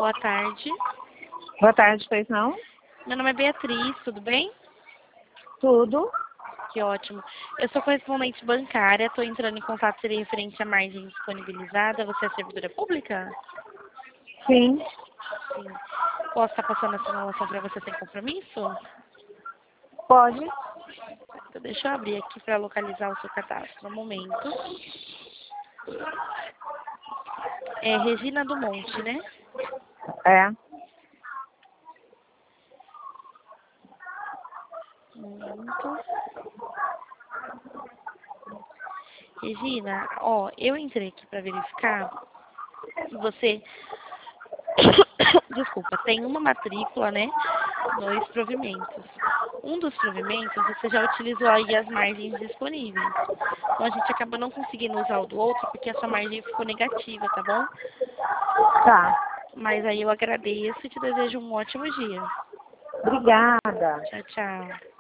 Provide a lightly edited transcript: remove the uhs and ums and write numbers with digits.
Boa tarde. Boa tarde, pois não? Meu nome é Beatriz, tudo bem? Tudo? Que ótimo. Eu sou correspondente bancária, estou entrando em contato, seria referente à margem disponibilizada. Você é servidora pública? Sim. Sim. Posso estar passando a simulação para você sem compromisso? Pode? Então, deixa eu abrir aqui para localizar o seu cadastro. Um momento. É Regina do Monte, né? É. Um momento. Regina, ó, eu entrei aqui para verificar e você, desculpa, tem uma matrícula, né? Dois provimentos. Um dos provimentos você já utilizou aí as margens disponíveis. Então a gente acaba não conseguindo usar o do outro porque essa margem ficou negativa, tá bom? Tá. Mas aí eu agradeço e te desejo um ótimo dia. Obrigada. Tchau, tchau.